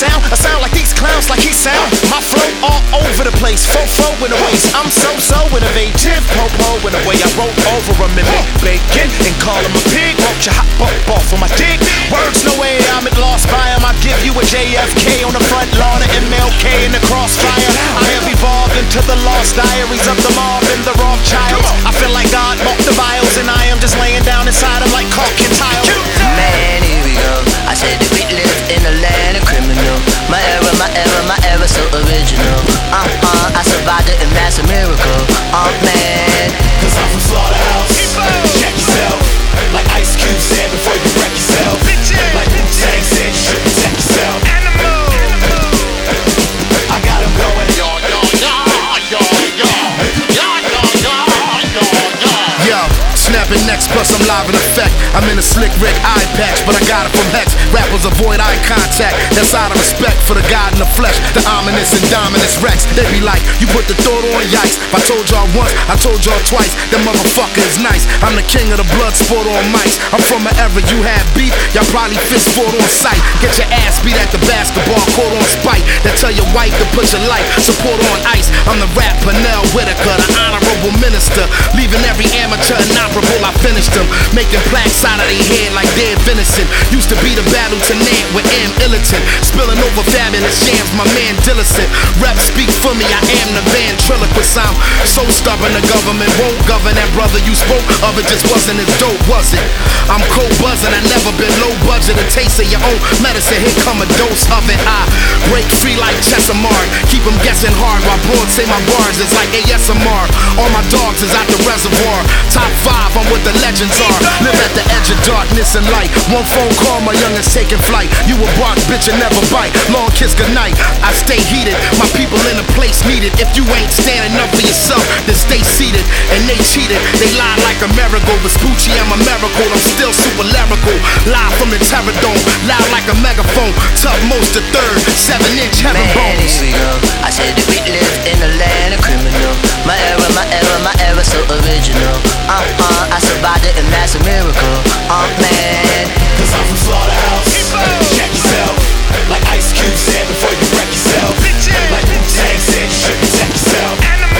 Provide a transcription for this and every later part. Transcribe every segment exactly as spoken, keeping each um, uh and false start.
sound? I sound like these clowns, like he sound. My flow all over the place, fo-fo in the waist. I'm so-so innovative, po-po in the way I roll over him and make bacon and call him a pig. Won't you hop up off of my dick? Words, no way I'm at lost by him. I give you a J F K on the front lawn of M L K in the crossfire. I have evolved into the lost diaries of the mob and the Rothschilds. I feel like God bought the vials and I am just laying down inside him like caulk and tile. Man, here we go. I said that we live in a land of criminal. My era, my era, my era so original. Uh-uh, I survived it and that's a miracle. Oh man, cause I'm from Slaughterhouse. Check yourself, like Ice Cube said before you wreck yourself. Like Wu-Tang said you should protect yourself. I got him going. Yo, yo, yo, yo, yo, yo, yo, yo, yo, yo. Yo, snapping next, plus I'm live in effect. I'm in a slick Rick eye patch, but I got it from Hex. Rappers avoid eye contact, that's out of respect for the God in the flesh, the ominous and dominus Rex. They be like, you put the thought on, yikes. If I told y'all once, I told y'all twice. That motherfucker is nice. I'm the king of the blood sport on mics. I'm from an era you had beef, y'all probably fist fought on sight. Get your ass beat at the basketball court on spite. That tell your wife to put your life support on ice. I'm the rap Pernell Whitaker, the honorable minister, leaving every amateur inoperable. I finished them, making plaques out of their head like dead venison. Used to be the battle tonight with M. Illiton, spilling over fabulous jams, my man Dillicent. Rap speak for me, I am the ventriloquist. I'm so stubborn the government won't govern. That brother you spoke of, it just wasn't as dope, was it? I'm cold buzzing, I never been low budget. A taste of your own medicine, here come a dose of it. I break free like Chesamard, keep them guessing hard while broads say my bars is like A S M R. All my dogs is out the reservoir, top five, I'm what the legends are. Live at the edge of darkness and light. One phone call, my youngest taking flight. You a bark, bitch, and never bite. Long kiss goodnight. I stay heated, my people in a place needed. If you ain't standing up for yourself, then stay seated. And they cheated, they lied like a miracle. Vespucci, I'm a miracle, I'm still super lyrical. Live from the Terror Dome, loud like a megaphone. Top most the third, seven inch heaven man, bones. here we go. I said that we live in a land of criminal. My era, my era, my era so original. Uh-uh, I survived it and that's a miracle. Oh man, cause I'm from Slaughterhouse. Check yourself, like Ice Cube said before you wreck yourself. Like Wu-Tang said you should protect yourself.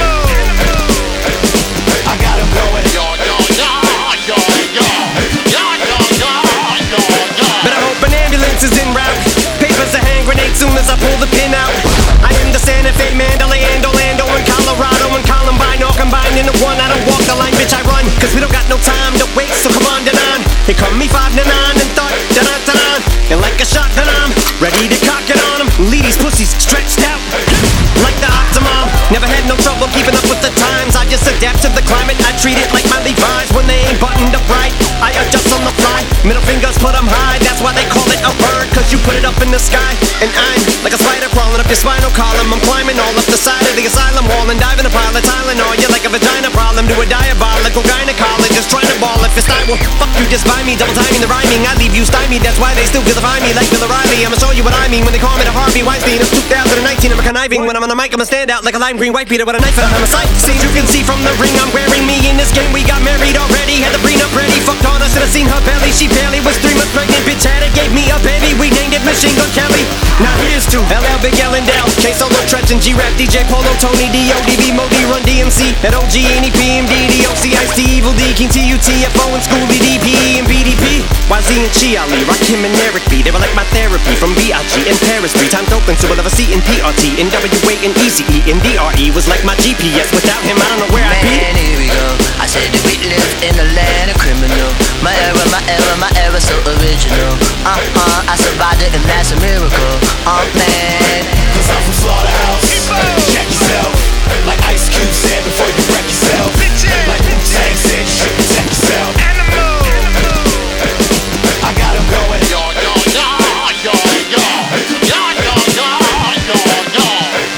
I got him going. Yo, yo, yo, yo, yo, yo, yo, yo, yo, yo. But I hope an ambulance is en route. Papers a hand grenade soon as I pull the pin out. I am the Santa Fe, Mandalay, and Orlando, and Colorado, and Columbine, all combined into one. I don't walk the line, bitch, I run. Cause we don't got no time to waste, so come on, da-don. Here come me five to nine and thought, da-da-da-da. And like a shotgun, I'm ready to cock it on them. Lead these pussies stretched out like the Optimum. Never had no trouble keeping up with the times. I just adapt to the climate. I treat it like my Levi's when they ain't buttoned up right. I adjust on the fly. Middle fingers put them high. That's why they call it a bird, cause you put it up in the sky. And I'm like a spider crawling up your spinal column. I'm climbing all up the side of the asylum wall and diving a pile of Tylenol. You're like a vagina problem to a diabolical gynecologist trying to ball if it's I will fuck you just by me. Double timing the rhyming. I leave you stymied. That's why they still vilify me like Bill O'Reilly. I'ma show you what I mean when they call me the Harvey Weinstein of two thousand nineteen. I'm a conniving. When I'm on the mic, I'ma stand out like a lime green white beater with a knife and I'm a sight. See, you can see from the ring I'm wearing me in this game. We got married already, had the prenup ready. Fucked on her, should've seen her belly. She barely was three months pregnant. Bitch had it, gave me a baby. We named it Machine Gun Kelly. Now here's to L L, Big L and Dell, K Solo, Tretch and G Rap, D J Polo, Tony D O, D B, Modi, Run D M C, and O G, N E P, M D, D O C, Ice T, Evil D, King T U T F O, and Schoolie D P E, and B D P, Y Z and Chi Ali, Rakim and Eric B. They were like my therapy from B I G and Paris. Three times open, so we'll have a C in P R T, N W A and E C E, and D R E was like my G P S. Without him, I don't know where I'd be. man, here we go. I said that we live in a land of criminal. My era, my era, my era so original. Uh-uh, I survived it and that's a miracle. Oh man, cause I'm from Slaughterhouse.